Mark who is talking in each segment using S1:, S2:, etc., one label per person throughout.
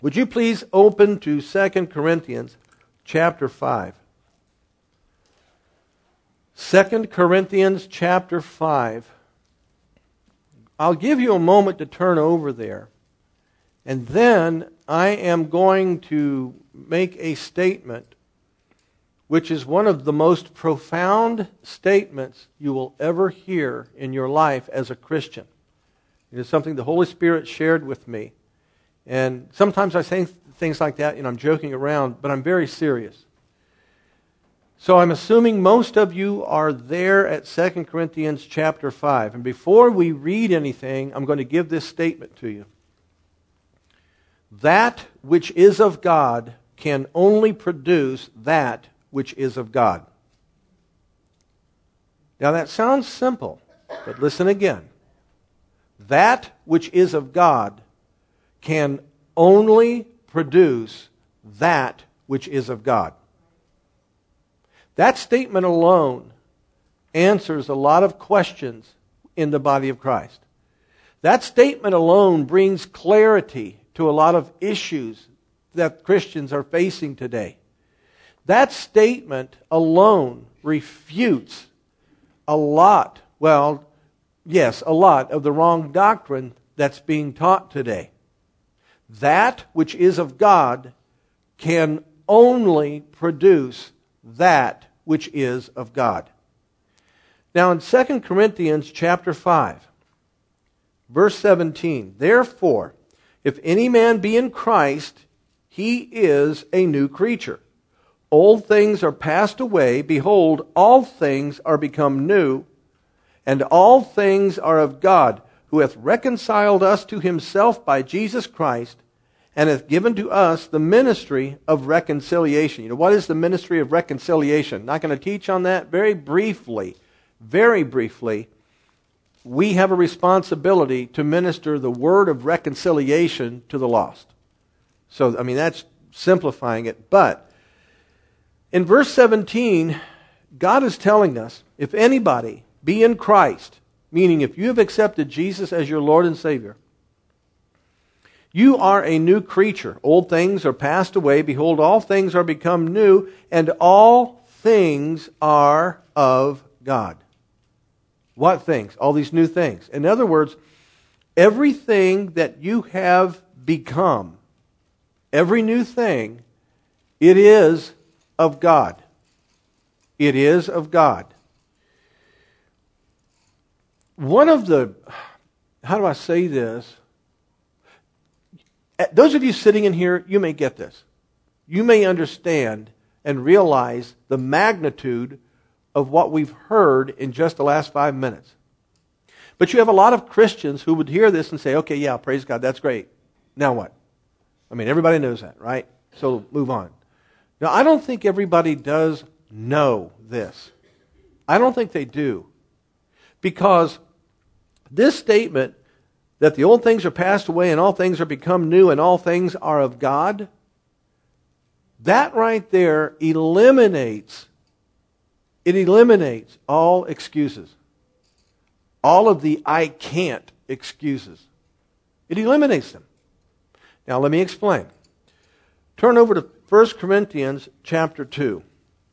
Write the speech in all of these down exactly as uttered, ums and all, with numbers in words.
S1: Would you please open to Second Corinthians chapter five? Second Corinthians chapter five. I'll give you a moment to turn over there. And then I am going to make a statement which is one of the most profound statements you will ever hear in your life as a Christian. It is something the Holy Spirit shared with me. And sometimes I say things like that and I'm joking around, but I'm very serious. So I'm assuming most of you are there at Second Corinthians chapter five. And before we read anything, I'm going to give this statement to you. That which is of God can only produce that which is of God. Now that sounds simple, but listen again. That which is of God can only produce that which is of God. That statement alone answers a lot of questions in the body of Christ. That statement alone brings clarity to a lot of issues that Christians are facing today. That statement alone refutes a lot, well, yes, a lot of the wrong doctrine that's being taught today. That which is of God can only produce that which is of God. Now in Second Corinthians chapter five, verse seventeen, therefore, if any man be in Christ, he is a new creature. Old things are passed away. Behold, all things are become new. And all things are of God, who hath reconciled us to himself by Jesus Christ, and hath given to us the ministry of reconciliation. You know, what is the ministry of reconciliation? Not going to teach on that. Very briefly, very briefly, we have a responsibility to minister the word of reconciliation to the lost. So, I mean, that's simplifying it. But in verse seventeen, God is telling us, if anybody be in Christ, meaning if you have accepted Jesus as your Lord and Savior, you are a new creature. Old things are passed away. Behold, all things are become new, and all things are of God. What things? All these new things. In other words, everything that you have become, every new thing, it is of God. It is of God. One of the, how do I say this? Those of you sitting in here, you may get this. You may understand and realize the magnitude of what we've heard in just the last five minutes. But you have a lot of Christians who would hear this and say, okay, yeah, praise God, that's great. Now what? I mean, everybody knows that, right? So move on. Now, I don't think everybody does know this. I don't think they do. Because this statement that the old things are passed away and all things are become new and all things are of God, that right there eliminates, it eliminates all excuses. All of the I can't excuses. It eliminates them. Now let me explain. Turn over to First Corinthians chapter two.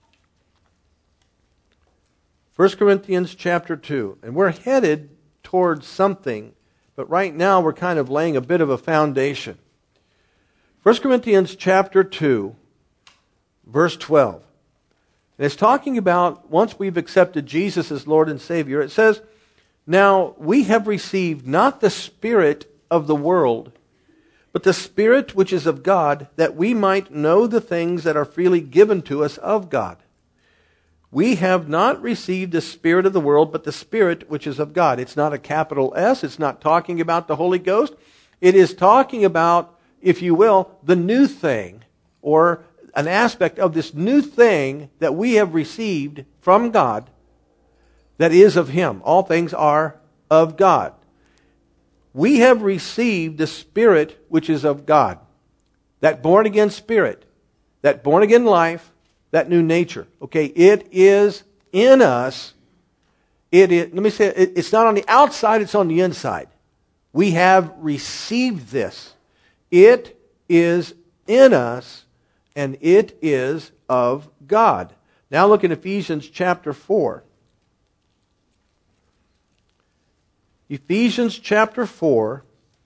S1: First Corinthians chapter two. And we're headed towards something, but right now we're kind of laying a bit of a foundation. First Corinthians chapter two, verse twelve. And it's talking about once we've accepted Jesus as Lord and Savior, it says, now we have received not the spirit of the world, but the Spirit which is of God, that we might know the things that are freely given to us of God. We have not received the spirit of the world, but the Spirit which is of God. It's not a capital S. It's not talking about the Holy Ghost. It is talking about, if you will, the new thing, or an aspect of this new thing that we have received from God that is of Him. All things are of God. We have received the Spirit which is of God. That born-again spirit, that born-again life, that new nature. Okay, it is in us. It is, let me say, it, it's not on the outside, it's on the inside. We have received this. It is in us, and it is of God. Now look in Ephesians chapter four. Ephesians chapter four.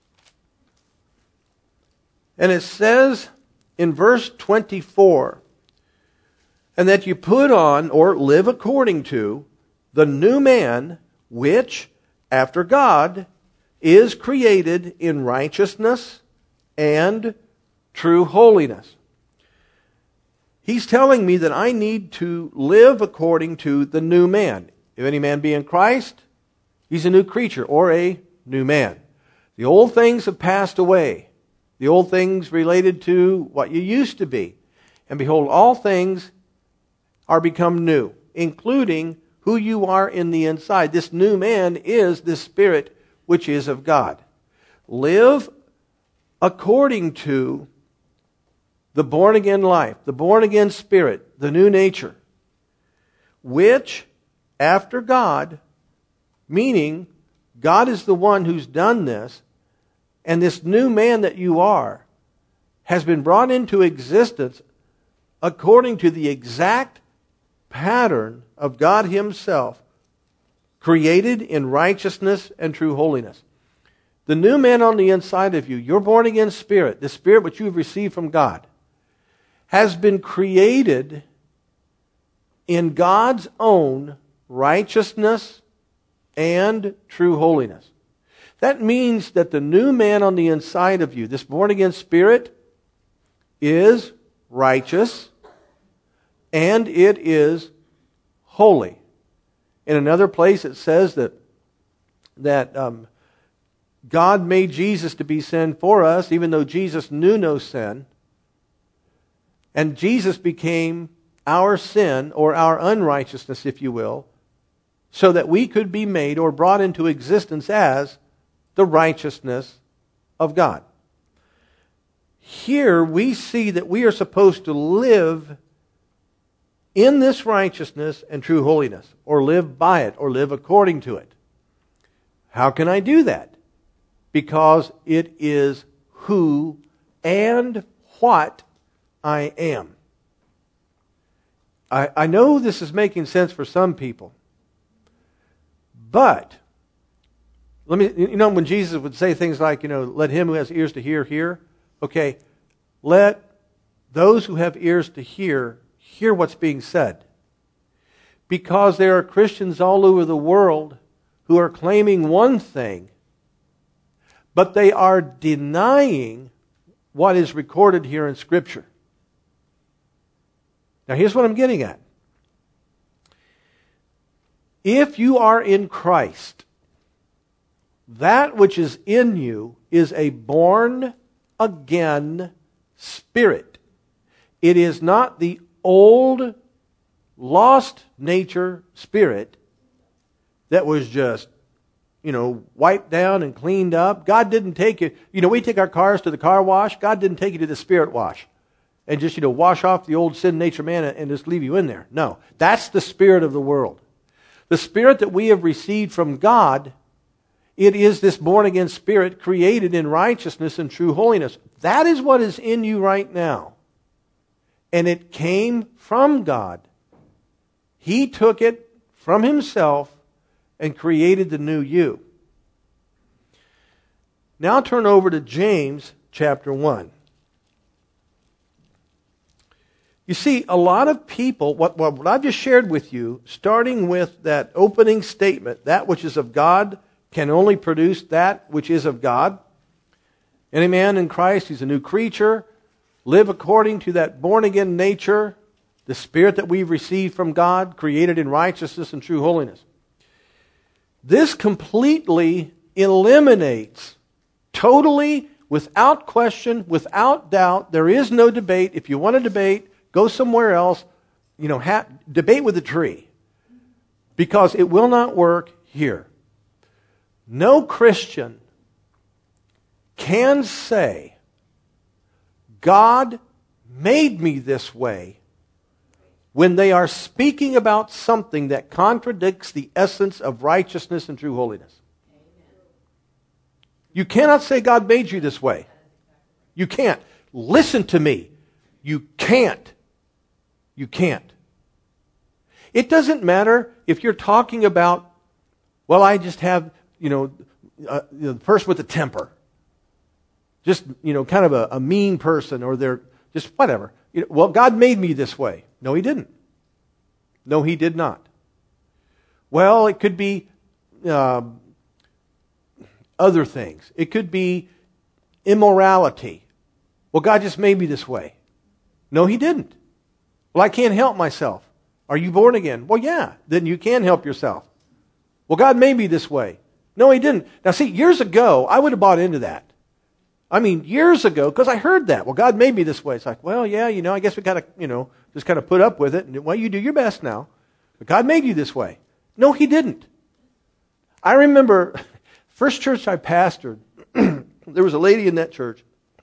S1: And it says in verse twenty-four, and that you put on, or live according to, the new man, which, after God, is created in righteousness and true holiness. He's telling me that I need to live according to the new man. If any man be in Christ, he's a new creature, or a new man. The old things have passed away. The old things related to what you used to be. And behold, all things are become new, including who you are in the inside. This new man is the Spirit which is of God. Live according to the born-again life, the born-again spirit, the new nature, which, after God, meaning God is the one who's done this, and this new man that you are has been brought into existence according to the exact pattern of God Himself, created in righteousness and true holiness. The new man on the inside of you, your born-again spirit, the spirit which you have received from God, has been created in God's own righteousness and true holiness. That means that the new man on the inside of you, this born-again spirit, is righteous and it is holy. In another place it says that, that um, God made Jesus to be sin for us, even though Jesus knew no sin. And Jesus became our sin, or our unrighteousness, if you will, so that we could be made or brought into existence as the righteousness of God. Here we see that we are supposed to live in this righteousness and true holiness, or live by it, or live according to it. How can I do that? Because it is who and what I am. I, I know this is making sense for some people. But, let me, you know, when Jesus would say things like, you know, let him who has ears to hear, hear. Okay, let those who have ears to hear, hear what's being said. Because there are Christians all over the world who are claiming one thing, but they are denying what is recorded here in Scripture. Now here's what I'm getting at. If you are in Christ, that which is in you is a born-again spirit. It is not the old, lost nature spirit that was just, you know, wiped down and cleaned up. God didn't take you. You know, we take our cars to the car wash. God didn't take you to the spirit wash and just, you know, wash off the old sin nature man and just leave you in there. No, that's the spirit of the world. The spirit that we have received from God, it is this born-again spirit created in righteousness and true holiness. That is what is in you right now. And it came from God. He took it from Himself and created the new you. Now turn over to James chapter one. You see, a lot of people, what, what I've just shared with you, starting with that opening statement, that which is of God can only produce that which is of God. Any man in Christ, he's a new creature. Live according to that born-again nature, the spirit that we've received from God, created in righteousness and true holiness. This completely eliminates, totally, without question, without doubt, there is no debate. If you want to debate, go somewhere else, you know, ha- debate with a tree. Because it will not work here. No Christian can say, God made me this way, when they are speaking about something that contradicts the essence of righteousness and true holiness. You cannot say God made you this way. You can't. listen to me. You can't. You can't. It doesn't matter if you're talking about, well, I just have, you know, uh, you know the person with the temper. Just, you know, kind of a, a mean person, or they're just whatever. You know, well, God made me this way. No, He didn't. No, He did not. Well, it could be uh, other things. It could be immorality. Well, God just made me this way. No, He didn't. Well, I can't help myself. Are you born again? Well, yeah, then you can help yourself. Well, God made me this way. No, He didn't. Now, see, years ago, I would have bought into that. I mean, years ago, because I heard that. Well, God made me this way. It's like, well, yeah, you know, I guess we got to, you know, just kind of put up with it. And, well, you do your best now. But God made you this way. No, He didn't. I remember, first church I pastored, there was a lady in that church.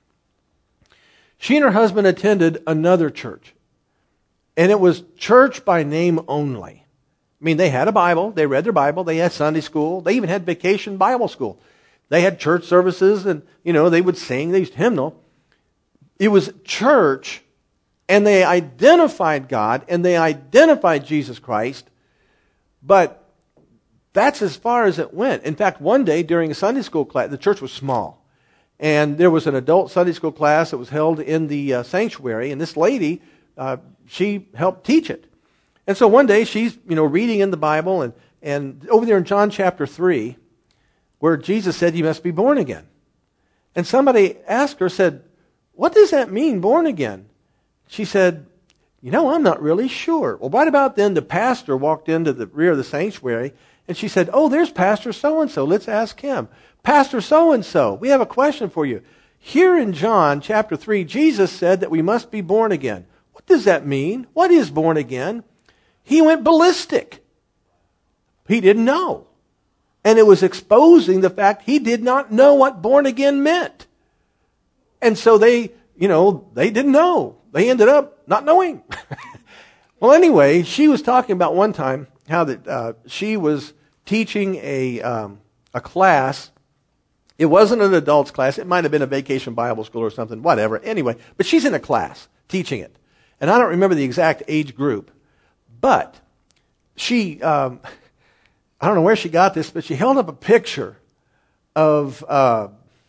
S1: She and her husband attended another church. And it was church by name only. I mean, they had a Bible. They read their Bible. They had Sunday school. They even had vacation Bible school. They had church services, and, you know, they would sing. They used hymnal. It was church, and they identified God, and they identified Jesus Christ, but that's as far as it went. In fact, one day during a Sunday school class, the church was small, and there was an adult Sunday school class that was held in the uh, sanctuary, and this lady, uh, she helped teach it. And so one day she's, you know, reading in the Bible, and, and over there in John chapter three, where Jesus said you must be born again. And somebody asked her, said, what does that mean, born again? She said, you know, I'm not really sure. Well, right about then, the pastor walked into the rear of the sanctuary, and she said, oh, there's Pastor so-and-so. Let's ask him. Pastor so-and-so, we have a question for you. Here in John chapter three, Jesus said that we must be born again. What does that mean? What is born again? He went ballistic. He didn't know. And it was exposing the fact he did not know what born again meant. And so they, you know, they didn't know. They ended up not knowing. Well, anyway, she was talking about one time how that uh, she was teaching a um, a class. It wasn't an adults class. It might have been a vacation Bible school or something, whatever. Anyway, but she's in a class teaching it. And I don't remember the exact age group. But she... Um, I don't know where she got this, but she held up a picture of, uh,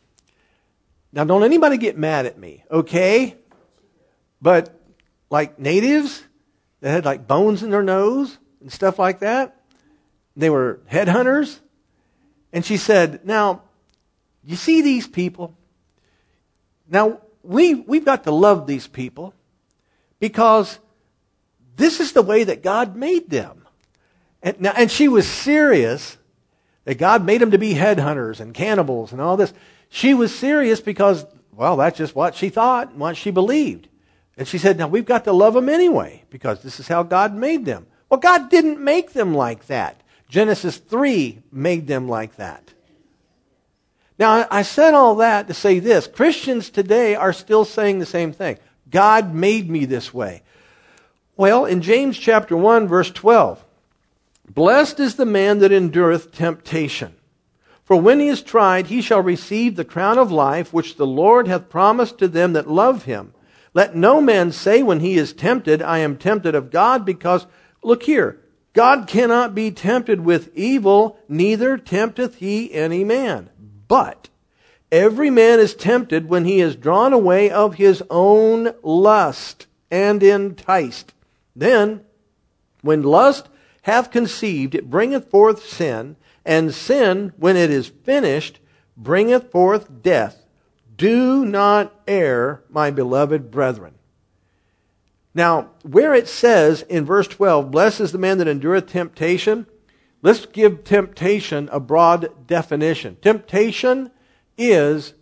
S1: now don't anybody get mad at me, okay? But like natives that had like bones in their nose and stuff like that. They were headhunters. And she said, now, you see these people? Now, we, we've got to love these people because this is the way that God made them. And, now, and she was serious that God made them to be headhunters and cannibals and all this. She was serious because, well, that's just what she thought and what she believed. And she said, now we've got to love them anyway because this is how God made them. Well, God didn't make them like that. Genesis three made them like that. Now, I said all that to say this. Christians today are still saying the same thing. God made me this way. Well, in James chapter one, verse twelve, blessed is the man that endureth temptation. For when he is tried, he shall receive the crown of life, which the Lord hath promised to them that love him. Let no man say when he is tempted, I am tempted of God, because, look here, God cannot be tempted with evil, neither tempteth he any man. But every man is tempted when he is drawn away of his own lust and enticed. Then, when lust hath conceived, it bringeth forth sin, and sin, when it is finished, bringeth forth death. Do not err, my beloved brethren. Now, where it says in verse twelve, blessed is the man that endureth temptation, let's give temptation a broad definition. Temptation is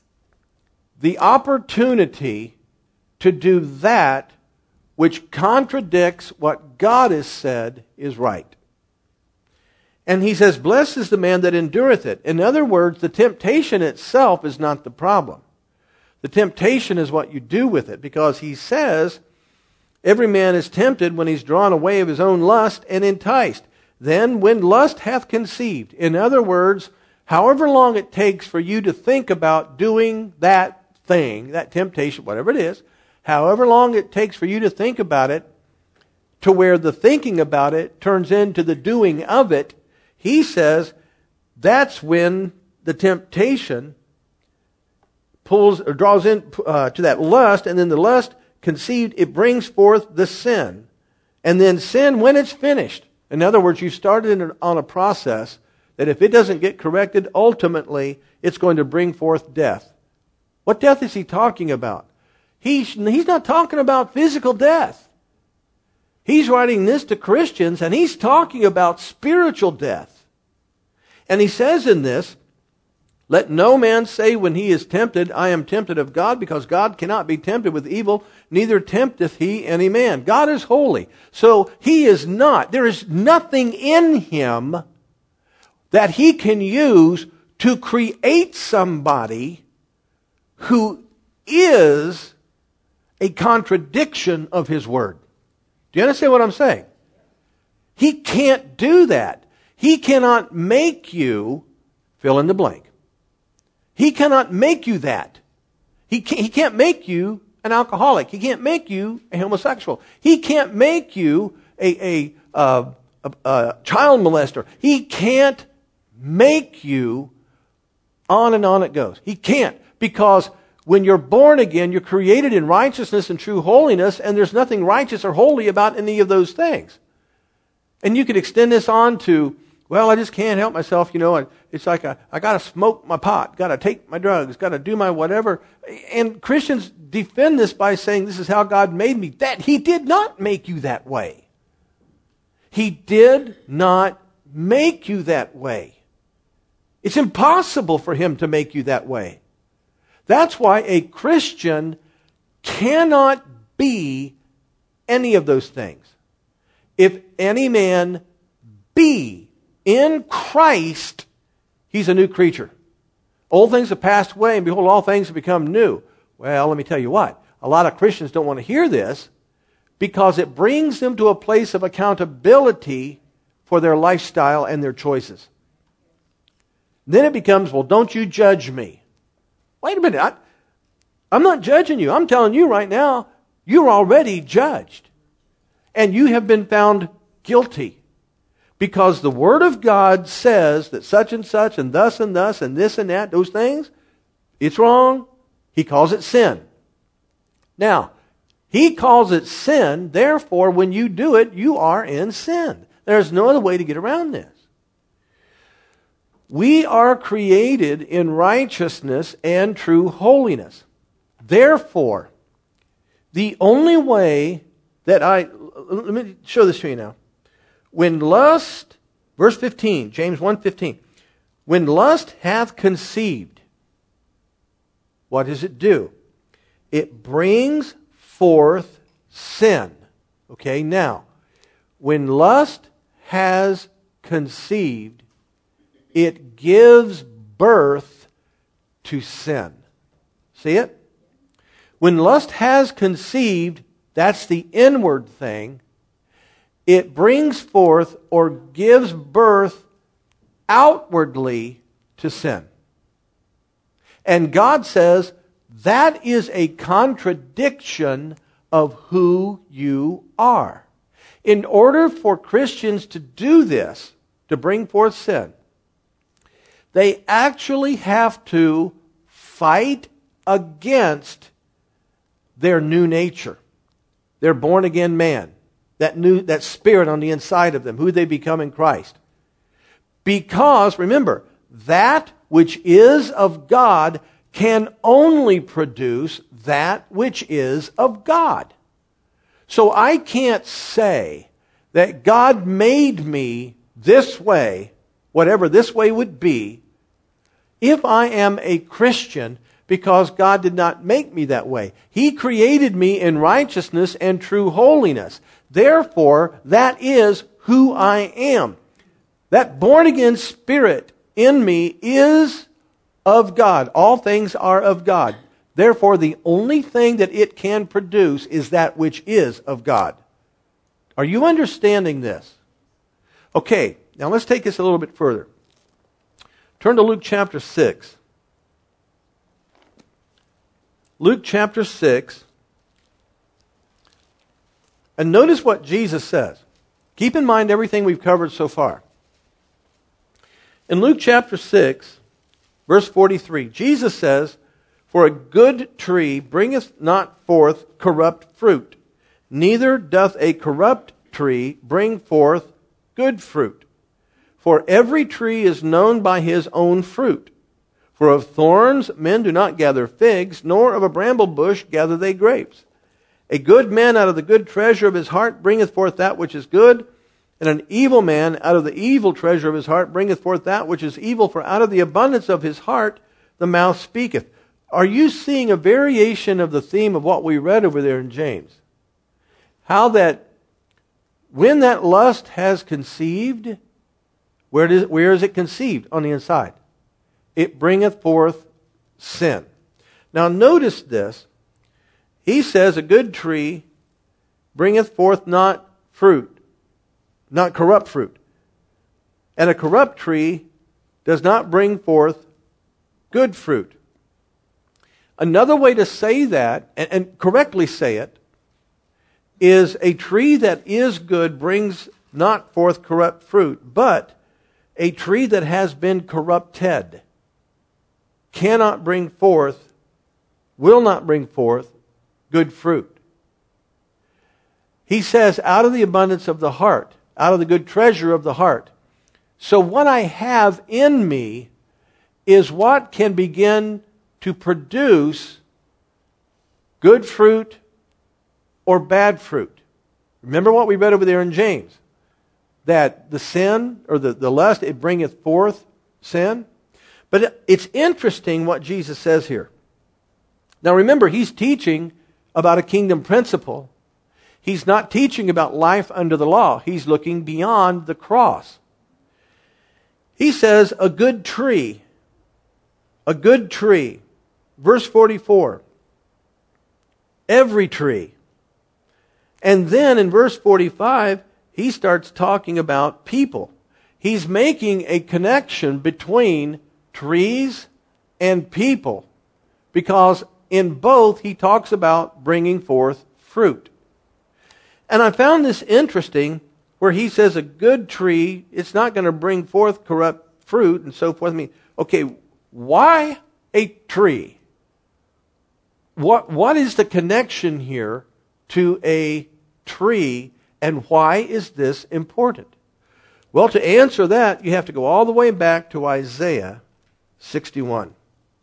S1: the opportunity to do that which contradicts what God has said is right. And he says, blessed is the man that endureth it. In other words, the temptation itself is not the problem. The temptation is what you do with it, because he says, every man is tempted when he's drawn away of his own lust and enticed. Then when lust hath conceived, in other words, however long it takes for you to think about doing that thing, that temptation, whatever it is, however long it takes for you to think about it, to where the thinking about it turns into the doing of it, he says that's when the temptation pulls or draws in uh, to that lust, and then the lust conceived, it brings forth the sin. And then sin, when it's finished, in other words, you started in, on a process that if it doesn't get corrected, ultimately it's going to bring forth death. What death is he talking about? He's, he's not talking about physical death. He's writing this to Christians, and he's talking about spiritual death. And he says in this, let no man say when he is tempted, I am tempted of God, because God cannot be tempted with evil, neither tempteth he any man. God is holy. So he is not, there is nothing in him that he can use to create somebody who is a contradiction of his word. Do you understand what I'm saying? He can't do that. He cannot make you fill in the blank. He cannot make you that. He can't, he can't make you an alcoholic. He can't make you a homosexual. He can't make you a, a, uh, a, a child molester. He can't make you, on and on it goes. He can't, because when you're born again, you're created in righteousness and true holiness, and there's nothing righteous or holy about any of those things. And you could extend this on to, well, I just can't help myself, you know. It's like a, I got to smoke my pot, got to take my drugs, got to do my whatever. And Christians defend this by saying this is how God made me. That He did not make you that way. He did not make you that way. It's impossible for Him to make you that way. That's why a Christian cannot be any of those things. If any man be in Christ, he's a new creature. Old things have passed away, and behold, all things have become new. Well, let me tell you what. A lot of Christians don't want to hear this because it brings them to a place of accountability for their lifestyle and their choices. Then it becomes, well, don't you judge me. Wait a minute. I, I'm not judging you. I'm telling you right now, you're already judged. And you have been found guilty. Because the Word of God says that such and such and thus and thus and this and that, those things, it's wrong. He calls it sin. Now, He calls it sin, therefore when you do it, you are in sin. There's no other way to get around this. We are created in righteousness and true holiness. Therefore, the only way that I... Let me show this to you now. When lust, verse fifteen, James one fifteen, when lust hath conceived, what does it do? It brings forth sin. Okay, now, when lust has conceived, it gives birth to sin. See it? When lust has conceived, that's the inward thing. It brings forth or gives birth outwardly to sin. And God says that is a contradiction of who you are. In order for Christians to do this, to bring forth sin, they actually have to fight against their new nature, their born-again man, that new that spirit on the inside of them, who they become in Christ. Because, remember, that which is of God can only produce that which is of God. So I can't say that God made me this way, whatever this way would be, if I am a Christian, because God did not make me that way. He created me in righteousness and true holiness. Therefore, that is who I am. That born-again spirit in me is of God. All things are of God. Therefore, the only thing that it can produce is that which is of God. Are you understanding this? Okay, now let's take this a little bit further. Turn to Luke chapter six. Luke chapter six. And notice what Jesus says. Keep in mind everything we've covered so far. In Luke chapter six, verse forty-three, Jesus says, "For a good tree bringeth not forth corrupt fruit, neither doth a corrupt tree bring forth good fruit. For every tree is known by his own fruit. For of thorns men do not gather figs, nor of a bramble bush gather they grapes. A good man out of the good treasure of his heart bringeth forth that which is good, and an evil man out of the evil treasure of his heart bringeth forth that which is evil, for out of the abundance of his heart the mouth speaketh." Are you seeing a variation of the theme of what we read over there in James? How that when that lust has conceived, where, does, where is it conceived? On the inside. It bringeth forth sin. Now notice this. He says a good tree bringeth forth not fruit, not corrupt fruit. And a corrupt tree does not bring forth good fruit. Another way to say that, and, and correctly say it, is a tree that is good brings not forth corrupt fruit, but a tree that has been corrupted cannot bring forth, will not bring forth good fruit. He says, out of the abundance of the heart, out of the good treasure of the heart. So what I have in me is what can begin to produce good fruit or bad fruit. Remember what we read over there in James? That the sin, or the, the lust, it bringeth forth sin. But it, it's interesting what Jesus says here. Now remember, he's teaching about a kingdom principle. He's not teaching about life under the law. He's looking beyond the cross. He says, a good tree, a good tree. Verse forty-four, every tree. And then in verse forty-five, he starts talking about people. He's making a connection between trees and people, because in both he talks about bringing forth fruit. And I found this interesting, where he says a good tree, it's not going to bring forth corrupt fruit and so forth. I mean, okay, why a tree? What, what is the connection here to a tree, and why is this important? Well, to answer that, you have to go all the way back to Isaiah sixty-one.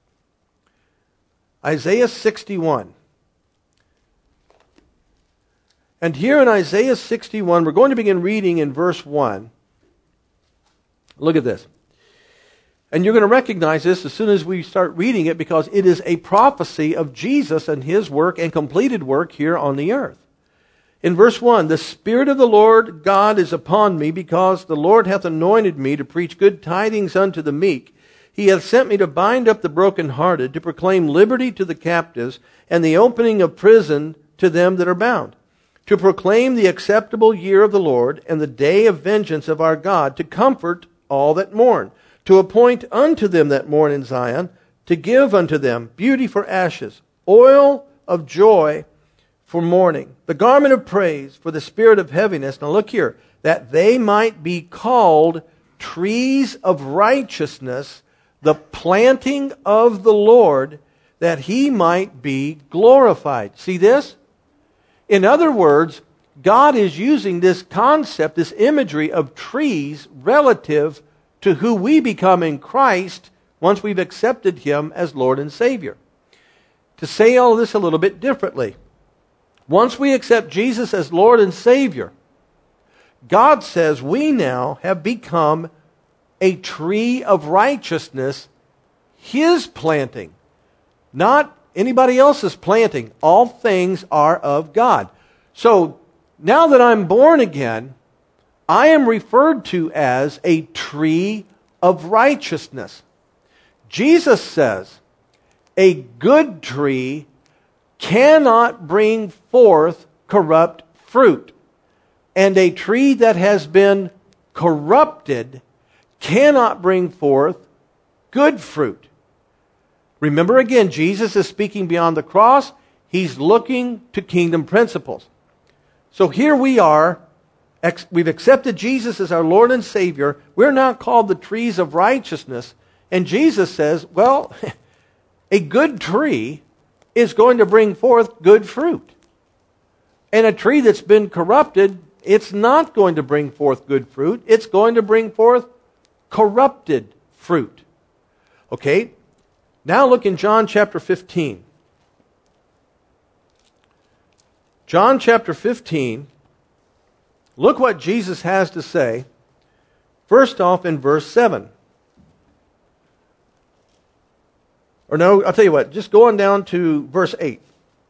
S1: Isaiah sixty-one. And here in Isaiah sixty-one, we're going to begin reading in verse one. Look at this. And you're going to recognize this as soon as we start reading it, because it is a prophecy of Jesus and his work and completed work here on the earth. In verse one, "The Spirit of the Lord God is upon me, because the Lord hath anointed me to preach good tidings unto the meek. He hath sent me to bind up the brokenhearted, to proclaim liberty to the captives, and the opening of prison to them that are bound, to proclaim the acceptable year of the Lord, and the day of vengeance of our God, to comfort all that mourn, to appoint unto them that mourn in Zion, to give unto them beauty for ashes, oil of joy for mourning, the garment of praise for the spirit of heaviness." Now look here, "that they might be called trees of righteousness, the planting of the Lord, that he might be glorified." See this? In other words, God is using this concept, this imagery of trees relative to who we become in Christ once we've accepted him as Lord and Savior. To say all this a little bit differently, once we accept Jesus as Lord and Savior, God says we now have become a tree of righteousness, his planting, not anybody else's planting. All things are of God. So now that I'm born again, I am referred to as a tree of righteousness. Jesus says a good tree cannot bring forth corrupt fruit, and a tree that has been corrupted cannot bring forth good fruit. Remember again, Jesus is speaking beyond the cross. He's looking to kingdom principles. So here we are. We've accepted Jesus as our Lord and Savior. We're now called the trees of righteousness. And Jesus says, well, a good tree is going to bring forth good fruit. And a tree that's been corrupted, it's not going to bring forth good fruit. It's going to bring forth corrupted fruit. Okay? Now look in John chapter fifteen. John chapter fifteen. Look what Jesus has to say. First off in verse seven. Or no, I'll tell you what, just go on down to verse eight.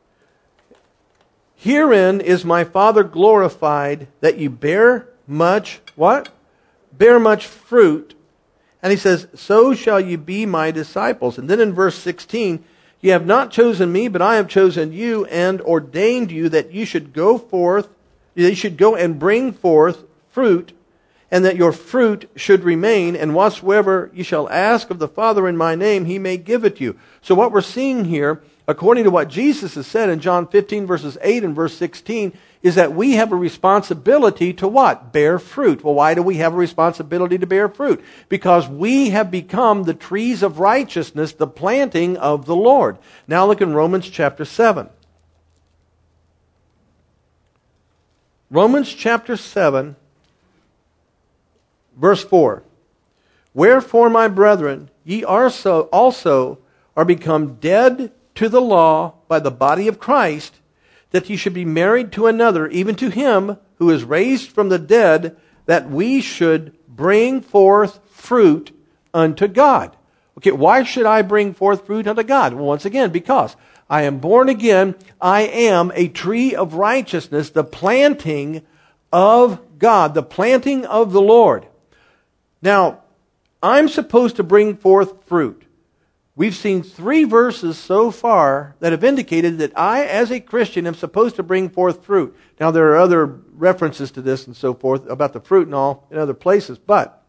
S1: Herein is my Father glorified, that you bear much, what? Bear much fruit. And he says, so shall you be my disciples. And then in verse sixteen, you have not chosen me, but I have chosen you and ordained you that you should go forth, you should go and bring forth fruit, and that your fruit should remain, and whatsoever you shall ask of the Father in my name, he may give it you. So what we're seeing here, according to what Jesus has said in John fifteen, verses eight and verse sixteen, is that we have a responsibility to what? Bear fruit. Well, why do we have a responsibility to bear fruit? Because we have become the trees of righteousness, the planting of the Lord. Now look in Romans chapter seven. Romans chapter seven, verse four. Wherefore, my brethren, ye also, also are become dead to the law by the body of Christ, that ye should be married to another, even to him who is raised from the dead, that we should bring forth fruit unto God. Okay, why should I bring forth fruit unto God? Well, once again, because I am born again. I am a tree of righteousness, the planting of God, the planting of the Lord. Now, I'm supposed to bring forth fruit. We've seen three verses so far that have indicated that I, as a Christian, am supposed to bring forth fruit. Now, there are other references to this and so forth about the fruit and all in other places, but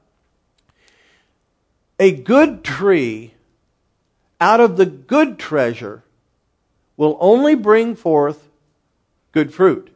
S1: a good tree out of the good treasure will only bring forth good fruit.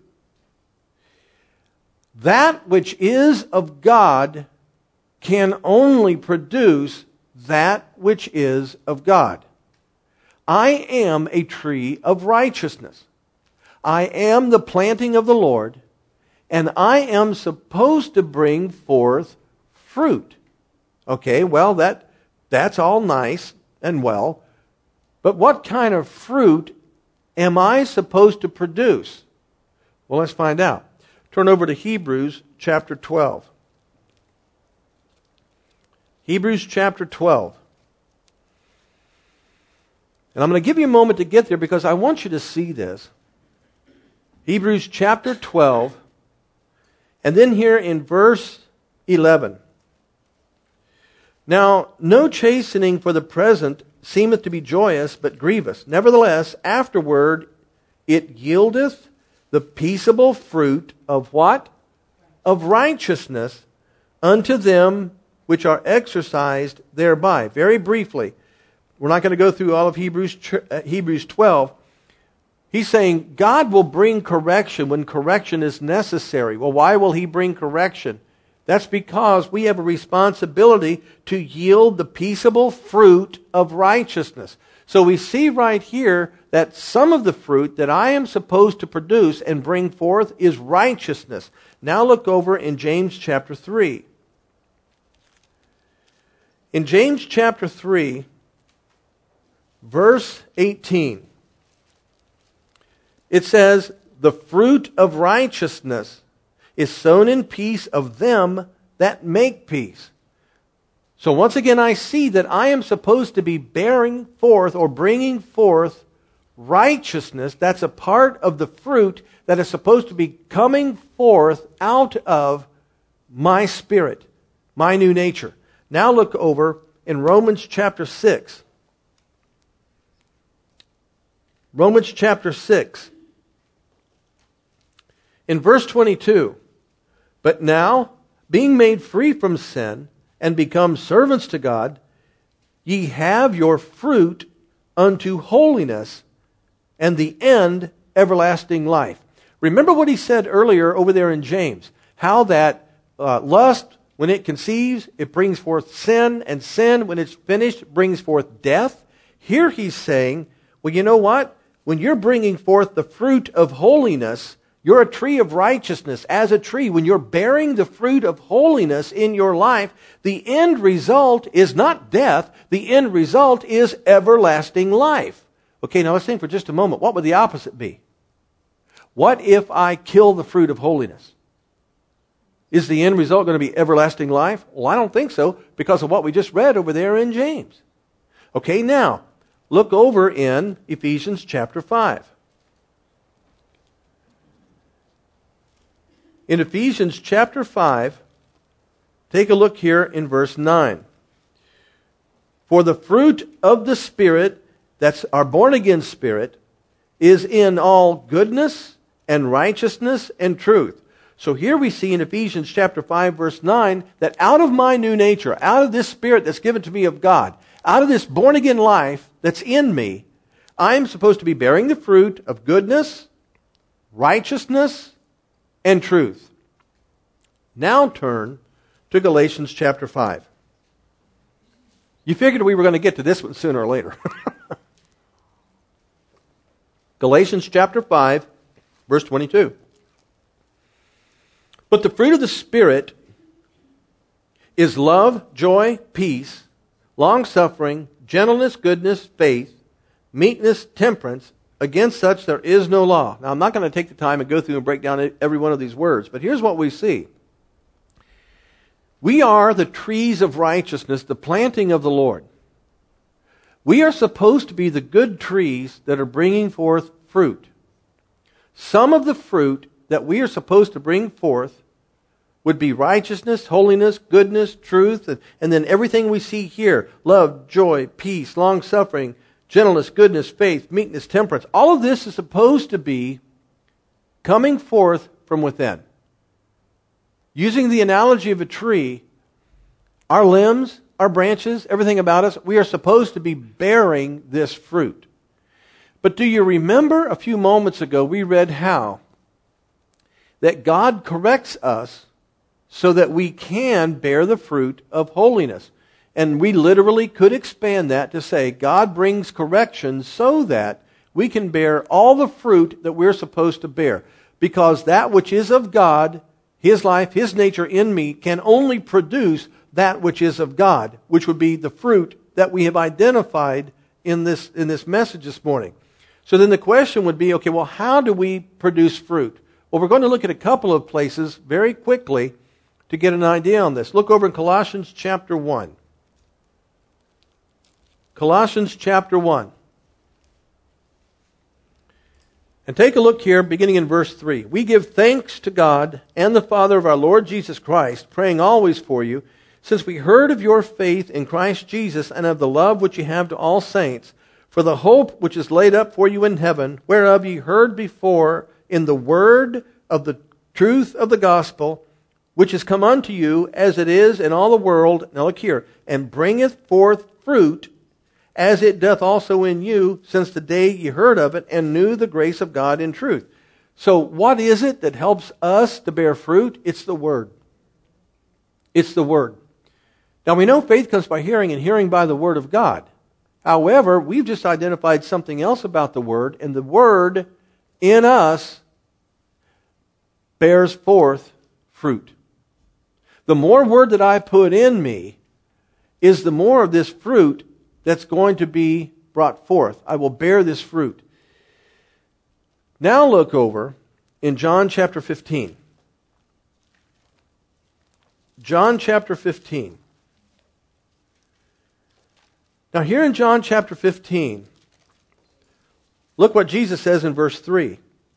S1: That which is of God can only produce that which is of God. I am a tree of righteousness. I am the planting of the Lord, and I am supposed to bring forth fruit. Okay, well, that that's all nice and well, but what kind of fruit am I supposed to produce? Well, let's find out. Turn over to Hebrews chapter twelve. Hebrews chapter twelve. And I'm going to give you a moment to get there because I want you to see this. Hebrews chapter twelve. And then here in verse eleven. Now, no chastening for the present seemeth to be joyous, but grievous. Nevertheless, afterward it yieldeth the peaceable fruit of what? Of righteousness unto them which are exercised thereby. Very briefly, we're not going to go through all of Hebrews, Hebrews twelve. He's saying God will bring correction when correction is necessary. Well, why will He bring correction? That's because we have a responsibility to yield the peaceable fruit of righteousness. So we see right here that some of the fruit that I am supposed to produce and bring forth is righteousness. Now look over in James chapter three. In James chapter three, verse eighteen, it says, the fruit of righteousness is sown in peace of them that make peace. So once again, I see that I am supposed to be bearing forth or bringing forth righteousness. That's a part of the fruit that is supposed to be coming forth out of my spirit, my new nature. Now look over in Romans chapter six. Romans chapter six. In verse twenty-two, but now, being made free from sin and become servants to God, ye have your fruit unto holiness, and the end everlasting life. Remember what he said earlier over there in James, how that uh, lust, when it conceives, it brings forth sin, and sin, when it's finished, brings forth death. Here he's saying, well, you know what? When you're bringing forth the fruit of holiness, you're a tree of righteousness as a tree. When you're bearing the fruit of holiness in your life, the end result is not death. The end result is everlasting life. Okay, now let's think for just a moment. What would the opposite be? What if I kill the fruit of holiness? Is the end result going to be everlasting life? Well, I don't think so, because of what we just read over there in James. Okay, now, look over in Ephesians chapter five. In Ephesians chapter five, take a look here in verse nine. For the fruit of the Spirit, that's our born-again spirit, is in all goodness and righteousness and truth. So here we see in Ephesians chapter five, verse nine, that out of my new nature, out of this spirit that's given to me of God, out of this born-again life that's in me, I'm supposed to be bearing the fruit of goodness, righteousness, and truth. Now turn to Galatians chapter five. You figured we were going to get to this one sooner or later. Galatians chapter five, verse twenty-two. But the fruit of the Spirit is love, joy, peace, long-suffering, gentleness, goodness, faith, meekness, temperance. Against such there is no law. Now, I'm not going to take the time and go through and break down every one of these words, but here's what we see. We are the trees of righteousness, the planting of the Lord. We are supposed to be the good trees that are bringing forth fruit. Some of the fruit that we are supposed to bring forth would be righteousness, holiness, goodness, truth, and, and then everything we see here, love, joy, peace, long-suffering, gentleness, goodness, faith, meekness, temperance. All of this is supposed to be coming forth from within. Using the analogy of a tree, our limbs, our branches, everything about us, we are supposed to be bearing this fruit. But do you remember a few moments ago we read how that God corrects us so that we can bear the fruit of holiness? And we literally could expand that to say God brings correction so that we can bear all the fruit that we're supposed to bear. Because that which is of God, His life, His nature in me, can only produce that which is of God, which would be the fruit that we have identified in this, in this message this morning. So then the question would be, okay, well, how do we produce fruit? Well, we're going to look at a couple of places very quickly to get an idea on this. Look over in Colossians chapter one. Colossians chapter one. And take a look here, beginning in verse three. We give thanks to God and the Father of our Lord Jesus Christ, praying always for you, since we heard of your faith in Christ Jesus and of the love which you have to all saints, for the hope which is laid up for you in heaven, whereof ye heard before in the word of the truth of the gospel, which is come unto you as it is in all the world, now look here, and bringeth forth fruit, as it doth also in you, since the day ye heard of it, and knew the grace of God in truth. So what is it that helps us to bear fruit? It's the Word. It's the Word. Now we know faith comes by hearing, and hearing by the Word of God. However, we've just identified something else about the Word, and the Word in us bears forth fruit. The more Word that I put in me is the more of this fruit that's going to be brought forth. I will bear this fruit. Now look over in John chapter fifteen. John chapter fifteen. Now here in John chapter fifteen, look what Jesus says in verse three.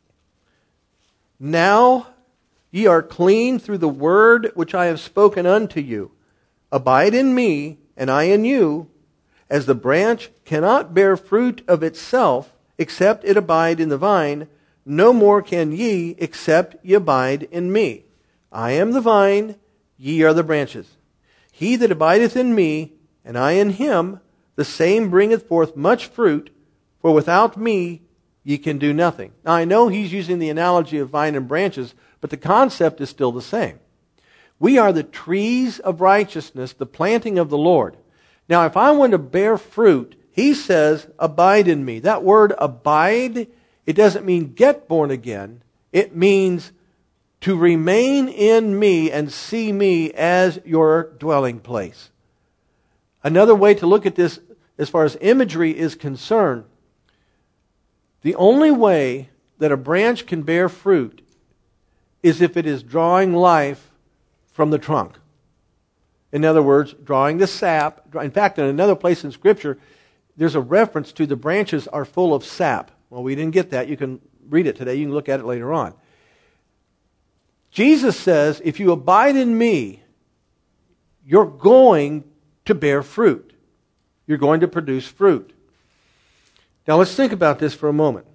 S1: Now ye are clean through the word which I have spoken unto you. Abide in me, and I in you. As the branch cannot bear fruit of itself, except it abide in the vine, no more can ye, except ye abide in me. I am the vine, ye are the branches. He that abideth in me, and I in him, the same bringeth forth much fruit, for without me ye can do nothing. Now I know he's using the analogy of vine and branches, but the concept is still the same. We are the trees of righteousness, the planting of the Lord. Now if I want to bear fruit, he says, abide in me. That word abide, it doesn't mean get born again. It means to remain in me and see me as your dwelling place. Another way to look at this as far as imagery is concerned, the only way that a branch can bear fruit is if it is drawing life from the trunk. In other words, drawing the sap. In fact, in another place in Scripture, there's a reference to the branches are full of sap. Well, we didn't get that. You can read it today. You can look at it later on. Jesus says, if you abide in me, you're going to bear fruit. You're going to produce fruit. Now let's think about this for a moment.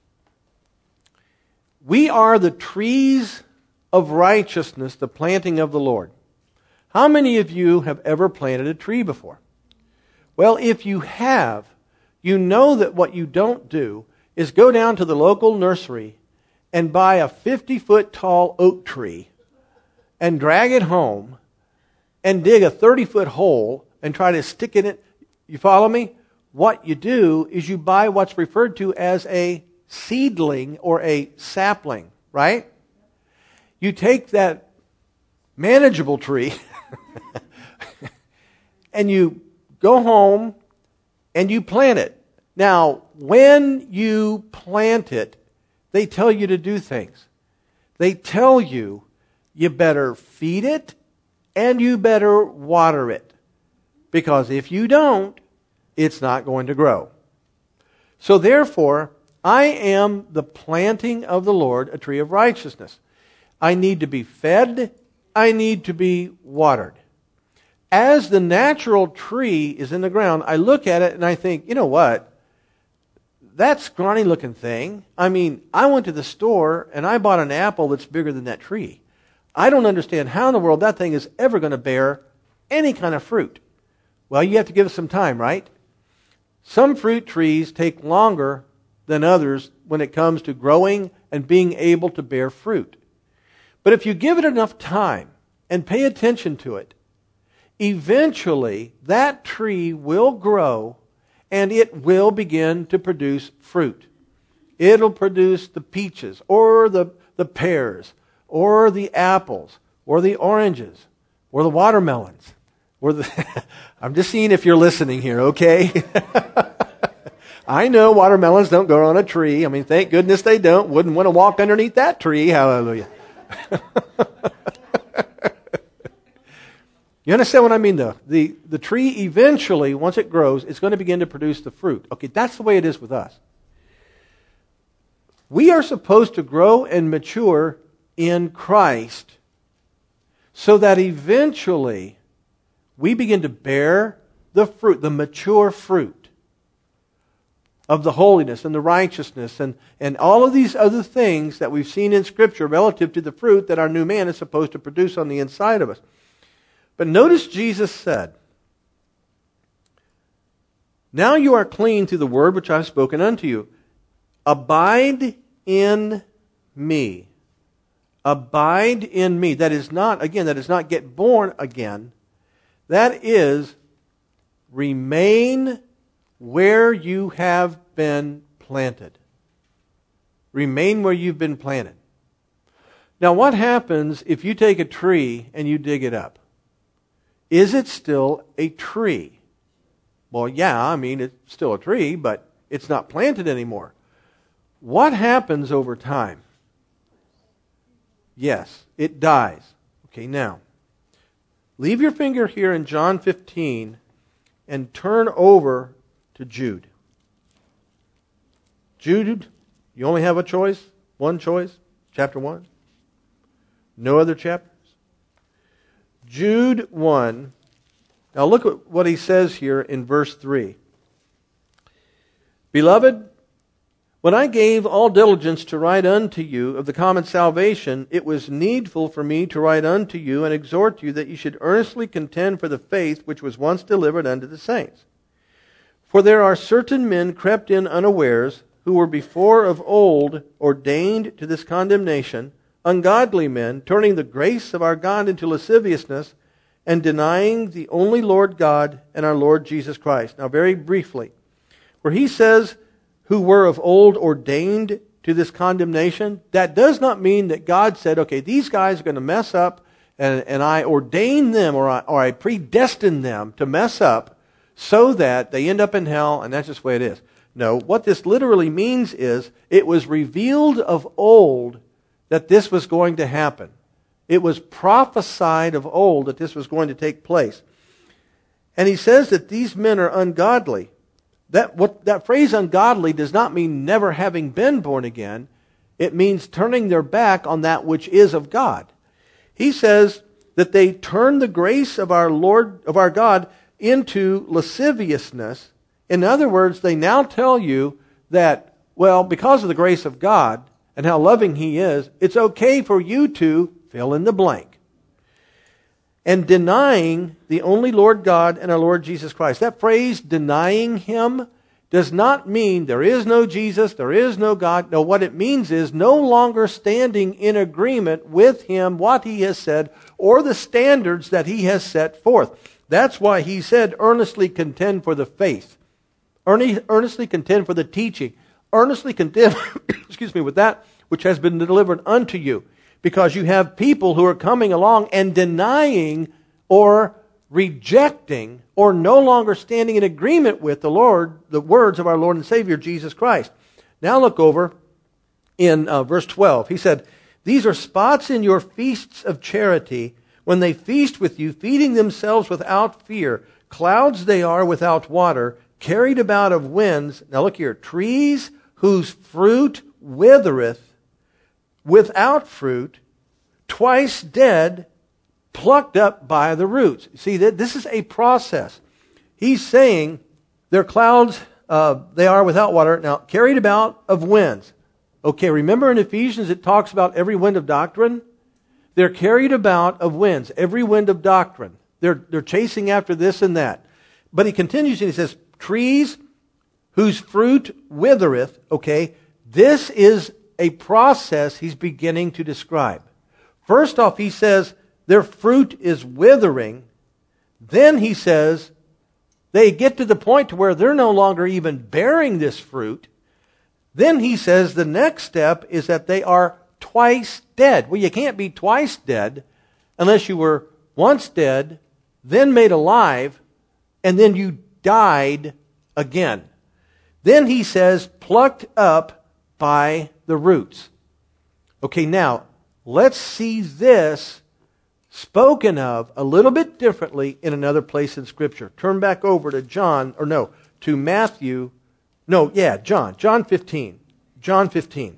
S1: We are the trees of righteousness, the planting of the Lord. How many of you have ever planted a tree before? Well, if you have, you know that what you don't do is go down to the local nursery and buy a fifty-foot tall oak tree and drag it home and dig a thirty-foot hole and try to stick it in. You follow me? What you do is you buy what's referred to as a seedling or a sapling, right? You take that manageable tree and you go home and you plant it. Now, when you plant it, they tell you to do things. They tell you you better feed it and you better water it. Because if you don't, it's not going to grow. So therefore, I am the planting of the Lord, a tree of righteousness. I need to be fed. I need to be watered. As the natural tree is in the ground, I look at it and I think, you know what? That scrawny looking thing, I mean, I went to the store and I bought an apple that's bigger than that tree. I don't understand how in the world that thing is ever going to bear any kind of fruit. Well, you have to give it some time, right? Some fruit trees take longer than others when it comes to growing and being able to bear fruit. But if you give it enough time and pay attention to it, eventually that tree will grow and it will begin to produce fruit. It'll produce the peaches or the, the pears or the apples or the oranges or the watermelons. Or the I'm just seeing if you're listening here, okay? I know watermelons don't grow on a tree. I mean, thank goodness they don't. Wouldn't want to walk underneath that tree. Hallelujah. You understand what I mean, though? The, the tree eventually, once it grows, it's going to begin to produce the fruit. Okay, that's the way it is with us. We are supposed to grow and mature in Christ so that eventually we begin to bear the fruit, the mature fruit of the holiness and the righteousness and, and all of these other things that we've seen in Scripture relative to the fruit that our new man is supposed to produce on the inside of us. But notice Jesus said, now you are clean through the word which I have spoken unto you. Abide in me. Abide in me. That is not, again, that is not get born again. That is remain where you have been planted. Remain where you've been planted. Now what happens if you take a tree and you dig it up? Is it still a tree? Well, yeah, I mean, it's still a tree, but it's not planted anymore. What happens over time? Yes, it dies. Okay, now, leave your finger here in John fifteen and turn over to Jude. Jude, you only have a choice, one choice, chapter one. No other chapters. Jude one. Now look at what he says here in verse three. Beloved, when I gave all diligence to write unto you of the common salvation, it was needful for me to write unto you and exhort you that you should earnestly contend for the faith which was once delivered unto the saints. For there are certain men crept in unawares, who were before of old ordained to this condemnation, ungodly men, turning the grace of our God into lasciviousness, and denying the only Lord God and our Lord Jesus Christ. Now very briefly, where he says, who were of old ordained to this condemnation, that does not mean that God said, okay, these guys are going to mess up, and, and I ordain them, or I, or I predestine them to mess up, so that they end up in hell, and that's just the way it is. No, what this literally means is, it was revealed of old that this was going to happen. It was prophesied of old that this was going to take place. And he says that these men are ungodly. That, what, that phrase ungodly does not mean never having been born again. It means turning their back on that which is of God. He says that they turn the grace of our Lord, of our God, into lasciviousness. In other words, they now tell you that, well, because of the grace of God and how loving He is, it's okay for you to fill in the blank. And denying the only Lord God and our Lord Jesus Christ. That phrase, denying Him, does not mean there is no Jesus, there is no God. No, what it means is no longer standing in agreement with Him, what He has said, or the standards that He has set forth. That's why He said, earnestly contend for the faith. Earnestly contend for the teaching. Earnestly contend, excuse me, with that which has been delivered unto you. Because you have people who are coming along and denying or rejecting or no longer standing in agreement with the Lord, the words of our Lord and Savior Jesus Christ. Now look over in uh, verse twelve. He said, these are spots in your feasts of charity, when they feast with you, feeding themselves without fear. Clouds they are without water, carried about of winds. Now look here, trees whose fruit withereth, without fruit, twice dead, plucked up by the roots. See, that this is a process. He's saying they're clouds, uh, they are without water. Now, carried about of winds. Okay, remember in Ephesians it talks about every wind of doctrine? They're carried about of winds, every wind of doctrine. They're, they're chasing after this and that. But he continues and he says, trees whose fruit withereth. Okay, this is a process he's beginning to describe. First off, he says their fruit is withering. Then he says they get to the point to where they're no longer even bearing this fruit. Then he says the next step is that they are twice dead. Well, you can't be twice dead unless you were once dead, then made alive, and then you died again. Then he says plucked up by the roots. Okay, now, let's see this spoken of a little bit differently in another place in Scripture. Turn back over to John, or no, to Matthew. No, yeah, John. John fifteen. John fifteen.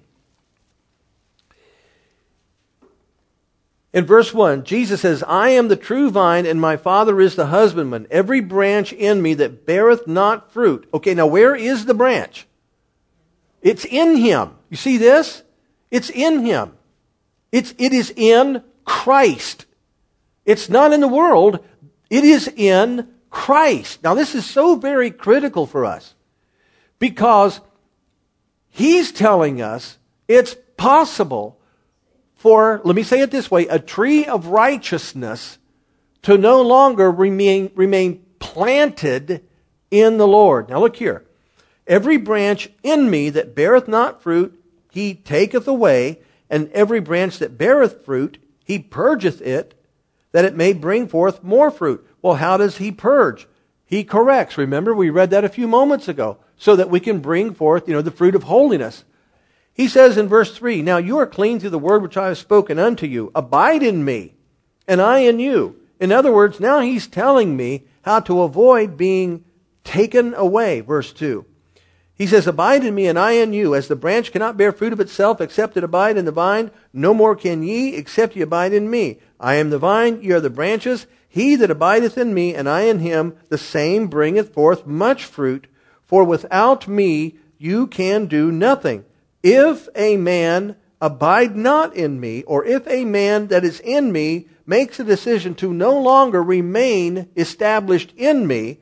S1: In verse one, Jesus says, I am the true vine, and my Father is the husbandman. Every branch in me that beareth not fruit. Okay, now where is the branch? It's in Him. You see this? It's in Him. It's, it is in Christ. It's not in the world. It is in Christ. Now this is so very critical for us, because He's telling us it's possible for, let me say it this way, a tree of righteousness to no longer remain, remain planted in the Lord. Now look here. Every branch in me that beareth not fruit, He taketh away, and every branch that beareth fruit, He purgeth it, that it may bring forth more fruit. Well, how does He purge? He corrects. Remember, we read that a few moments ago, so that we can bring forth, you know, the fruit of holiness. He says in verse three, now you are clean through the word which I have spoken unto you. Abide in me, and I in you. In other words, now He's telling me how to avoid being taken away. Verse two. He says, abide in me, and I in you. As the branch cannot bear fruit of itself, except it abide in the vine, no more can ye, except ye abide in me. I am the vine, ye are the branches. He that abideth in me, and I in him, the same bringeth forth much fruit. For without me you can do nothing. If a man abide not in me, or if a man that is in me makes a decision to no longer remain established in me,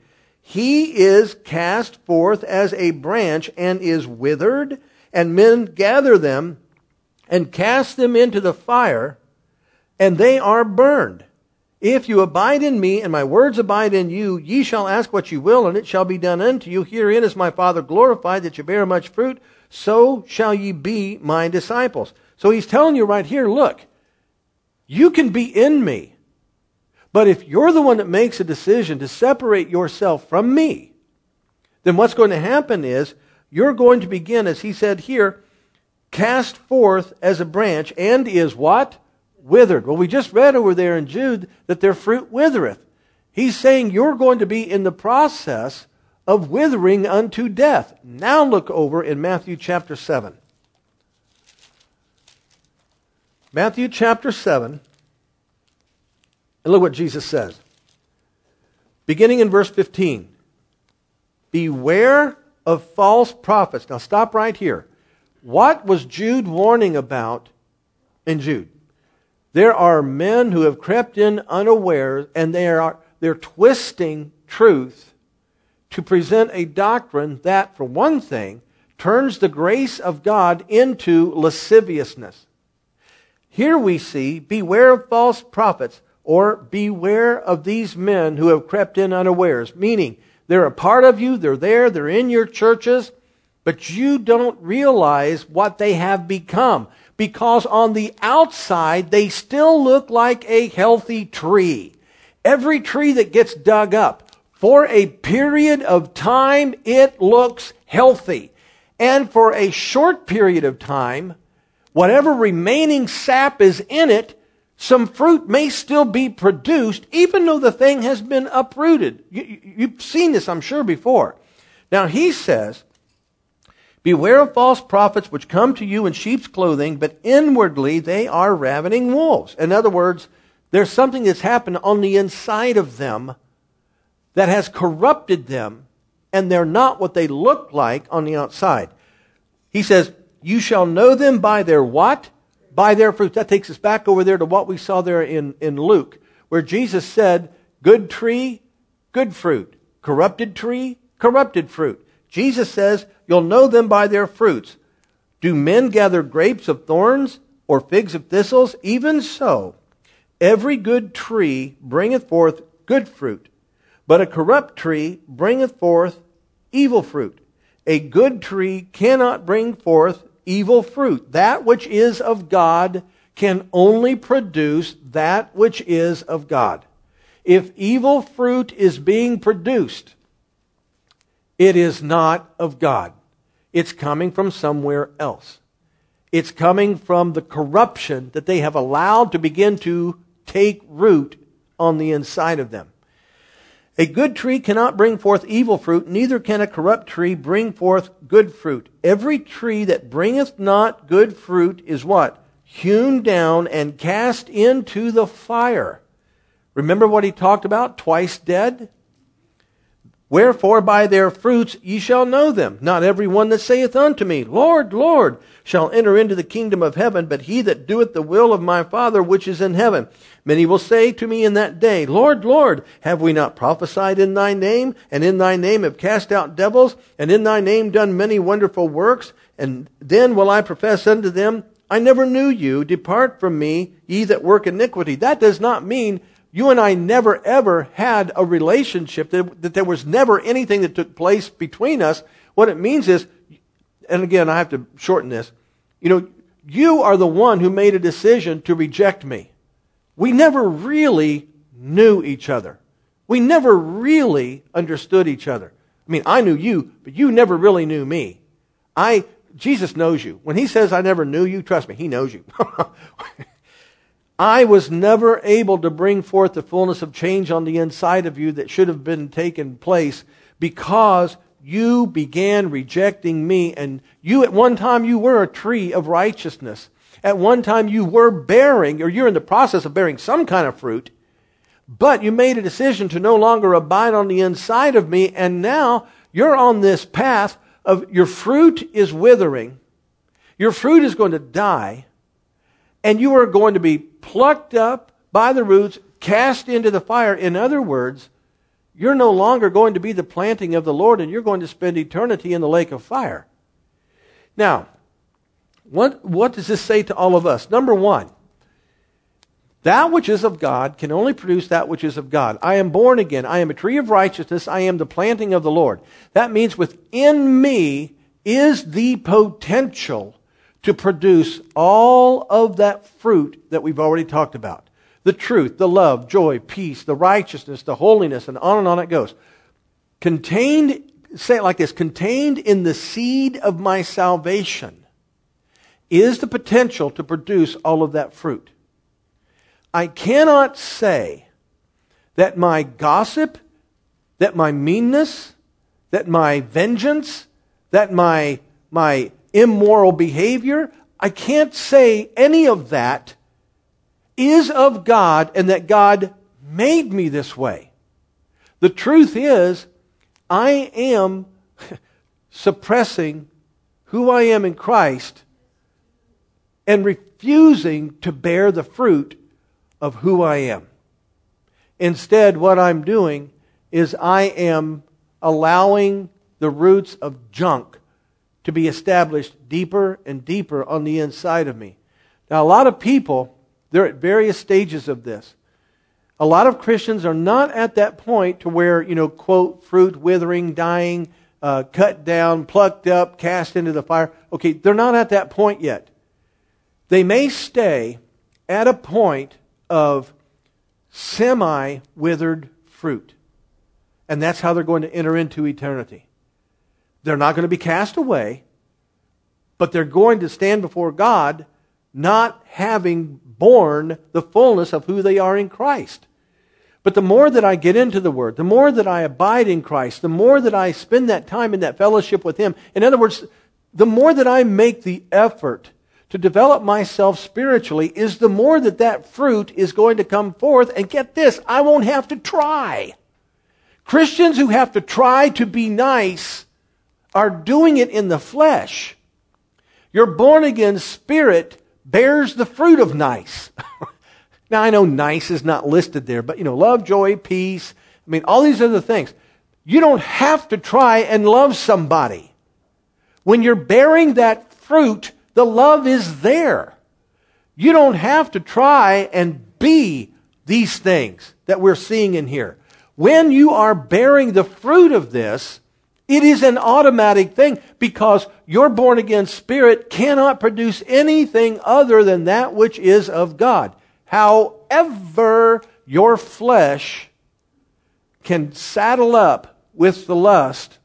S1: he is cast forth as a branch and is withered, and men gather them and cast them into the fire, and they are burned. If you abide in me, and my words abide in you, ye shall ask what you will, and it shall be done unto you. Herein is my Father glorified, that you bear much fruit, so shall ye be my disciples. So he's telling you right here, look, you can be in me, but if you're the one that makes a decision to separate yourself from me, then what's going to happen is you're going to begin, as he said here, cast forth as a branch, and is what? Withered. Well, we just read over there in Jude that their fruit withereth. He's saying you're going to be in the process of withering unto death. Now look over in Matthew chapter seven. Matthew chapter seven. And look what Jesus says. Beginning in verse fifteen. Beware of false prophets. Now stop right here. What was Jude warning about in Jude? There are men who have crept in unawares, and they are they're twisting truth to present a doctrine that, for one thing, turns the grace of God into lasciviousness. Here we see, beware of false prophets, or beware of these men who have crept in unawares, meaning they're a part of you, they're there, they're in your churches, but you don't realize what they have become. Because on the outside, they still look like a healthy tree. Every tree that gets dug up, for a period of time, it looks healthy. And for a short period of time, whatever remaining sap is in it, some fruit may still be produced, even though the thing has been uprooted. You, you've seen this, I'm sure, before. Now, he says, beware of false prophets which come to you in sheep's clothing, but inwardly they are ravening wolves. In other words, there's something that's happened on the inside of them that has corrupted them, and they're not what they look like on the outside. He says, you shall know them by their what? By their fruit. That takes us back over there to what we saw there in, in Luke, where Jesus said, good tree, good fruit. Corrupted tree, corrupted fruit. Jesus says, you'll know them by their fruits. Do men gather grapes of thorns or figs of thistles? Even so, every good tree bringeth forth good fruit, but a corrupt tree bringeth forth evil fruit. A good tree cannot bring forth evil fruit. That which is of God can only produce that which is of God. If evil fruit is being produced, it is not of God. It's coming from somewhere else. It's coming from the corruption that they have allowed to begin to take root on the inside of them. A good tree cannot bring forth evil fruit, neither can a corrupt tree bring forth good fruit. Every tree that bringeth not good fruit is what? Hewn down and cast into the fire. Remember what he talked about? Twice dead? Wherefore by their fruits ye shall know them. Not every one that saith unto me, Lord, Lord, shall enter into the kingdom of heaven, but he that doeth the will of my Father which is in heaven. Many will say to me in that day, Lord, Lord, have we not prophesied in thy name, and in thy name have cast out devils, and in thy name done many wonderful works? And then will I profess unto them, I never knew you. Depart from me, ye that work iniquity. That does not mean you and I never ever had a relationship, that, that there was never anything that took place between us. What it means is, and again, I have to shorten this, you know, you are the one who made a decision to reject me. We never really knew each other. We never really understood each other. I mean, I knew you, but you never really knew me. I, Jesus knows you. When he says I never knew you, trust me, he knows you. I was never able to bring forth the fullness of change on the inside of you that should have been taken place because you began rejecting me. And you, at one time, you were a tree of righteousness. At one time, you were bearing, or you're in the process of bearing some kind of fruit, but you made a decision to no longer abide on the inside of me, and now you're on this path of your fruit is withering, your fruit is going to die, and you are going to be plucked up by the roots, cast into the fire. In other words, you're no longer going to be the planting of the Lord, and you're going to spend eternity in the lake of fire. Now, what, what does this say to all of us? Number one, that which is of God can only produce that which is of God. I am born again. I am a tree of righteousness. I am the planting of the Lord. That means within me is the potential to produce all of that fruit that we've already talked about. The truth, the love, joy, peace, the righteousness, the holiness, and on and on it goes. Contained, say it like this, contained in the seed of my salvation is the potential to produce all of that fruit. I cannot say that my gossip, that my meanness, that my vengeance, that my, my immoral behavior, I can't say any of that is of God and that God made me this way. The truth is, I am suppressing who I am in Christ and refusing to bear the fruit of who I am. Instead, what I'm doing is I am allowing the roots of junk to be established deeper and deeper on the inside of me. Now, a lot of people, they're at various stages of this. A lot of Christians are not at that point to where, you know, quote, fruit withering, dying, uh, cut down, plucked up, cast into the fire. Okay, they're not at that point yet. They may stay at a point of semi-withered fruit. And that's how they're going to enter into eternity. They're not going to be cast away, but they're going to stand before God not having borne the fullness of who they are in Christ. But the more that I get into the Word, the more that I abide in Christ, the more that I spend that time in that fellowship with Him, in other words, the more that I make the effort to develop myself spiritually, is the more that that fruit is going to come forth. And get this, I won't have to try. Christians who have to try to be nice are doing it in the flesh. Your born-again spirit bears the fruit of nice. Now, I know nice is not listed there, but, you know, love, joy, peace, I mean, all these other things. You don't have to try and love somebody. When you're bearing that fruit, the love is there. You don't have to try and be these things that we're seeing in here. When you are bearing the fruit of this, it is an automatic thing because your born-again spirit cannot produce anything other than that which is of God. However, your flesh can saddle up with the lust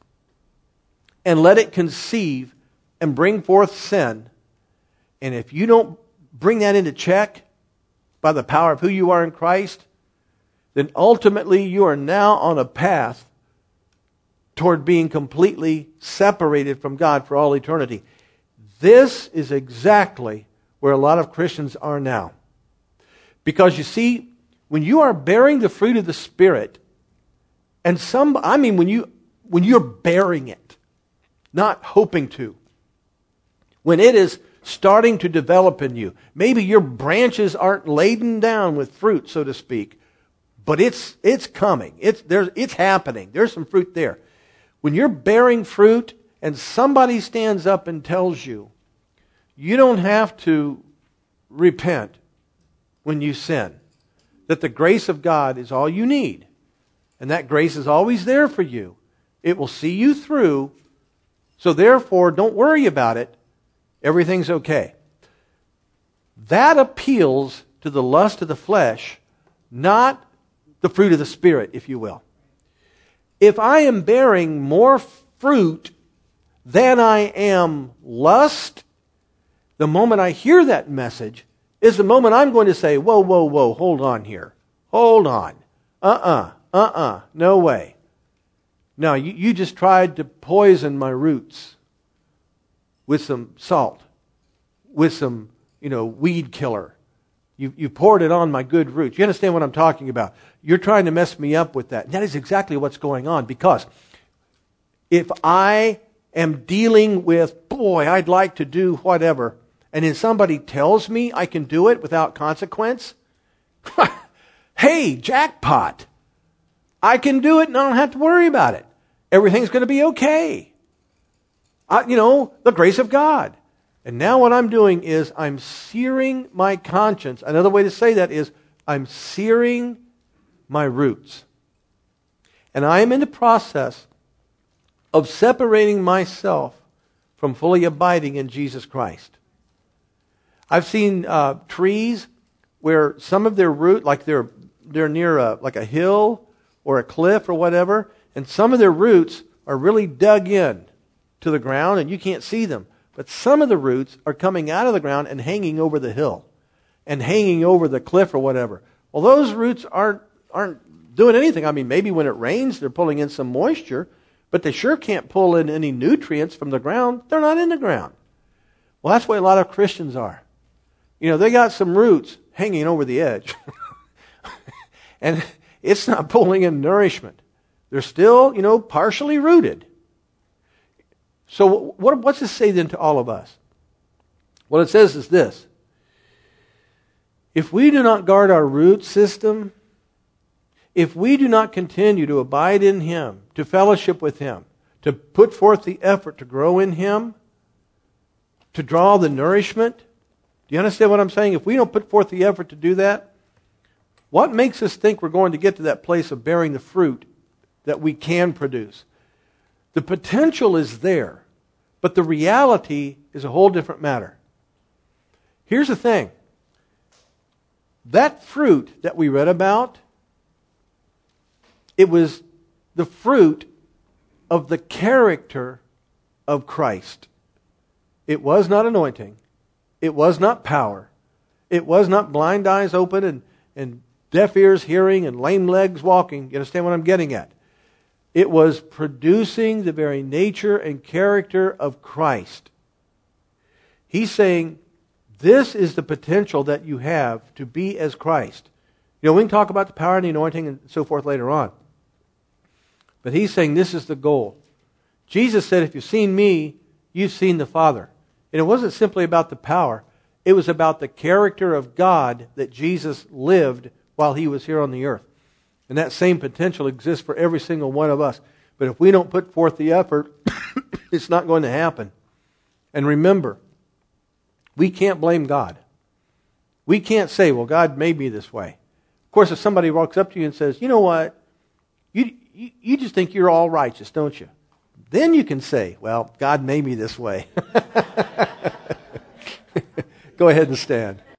S1: and let it conceive and bring forth sin. And if you don't bring that into check by the power of who you are in Christ, then ultimately you are now on a path toward being completely separated from God for all eternity. This is exactly where a lot of Christians are now. Because you see, when you are bearing the fruit of the Spirit, and some, I mean, when you, when you're bearing it, not hoping to, when it is starting to develop in you, maybe your branches aren't laden down with fruit, so to speak, but it's, it's coming. It's, there's, it's happening. There's some fruit there. When you're bearing fruit and somebody stands up and tells you, you don't have to repent when you sin, that the grace of God is all you need, and that grace is always there for you. It will see you through, so therefore don't worry about it. Everything's okay. That appeals to the lust of the flesh, not the fruit of the Spirit, if you will. If I am bearing more fruit than I am lust, the moment I hear that message is the moment I'm going to say, whoa, whoa, whoa, hold on here. Hold on. Uh-uh, uh-uh, no way. No, you, you just tried to poison my roots with some salt, with some, you know, weed killer. You, you poured it on my good roots. You understand what I'm talking about? You're trying to mess me up with that. And that is exactly what's going on, because if I am dealing with, boy, I'd like to do whatever, and then somebody tells me I can do it without consequence, hey, jackpot. I can do it and I don't have to worry about it. Everything's going to be okay. I, you know, the grace of God. And now what I'm doing is I'm searing my conscience. Another way to say that is I'm searing my roots. And I am in the process of separating myself from fully abiding in Jesus Christ. I've seen uh, trees where some of their root, like they're they're near a, like a hill or a cliff or whatever, and some of their roots are really dug in to the ground and you can't see them. But some of the roots are coming out of the ground and hanging over the hill and hanging over the cliff or whatever. Well, those roots aren't aren't doing anything. I mean, maybe when it rains, they're pulling in some moisture, but they sure can't pull in any nutrients from the ground. They're not in the ground. Well, that's the way a lot of Christians are. You know, they got some roots hanging over the edge. And it's not pulling in nourishment. They're still, you know, partially rooted. So what, what's this say then to all of us? What it says is this. If we do not guard our root system, if we do not continue to abide in Him, to fellowship with Him, to put forth the effort to grow in Him, to draw the nourishment, do you understand what I'm saying? If we don't put forth the effort to do that, what makes us think we're going to get to that place of bearing the fruit that we can produce? The potential is there, but the reality is a whole different matter. Here's the thing. That fruit that we read about, it was the fruit of the character of Christ. It was not anointing. It was not power. It was not blind eyes open and, and deaf ears hearing and lame legs walking. You understand what I'm getting at? It was producing the very nature and character of Christ. He's saying, this is the potential that you have to be as Christ. You know, we can talk about the power and the anointing and so forth later on. But he's saying this is the goal. Jesus said, if you've seen me, you've seen the Father. And it wasn't simply about the power. It was about the character of God that Jesus lived while He was here on the earth. And that same potential exists for every single one of us. But if we don't put forth the effort, it's not going to happen. And remember, we can't blame God. We can't say, well, God made me this way. Of course, if somebody walks up to you and says, you know what, you, you, you just think you're all righteous, don't you? Then you can say, well, God made me this way. Go ahead and stand.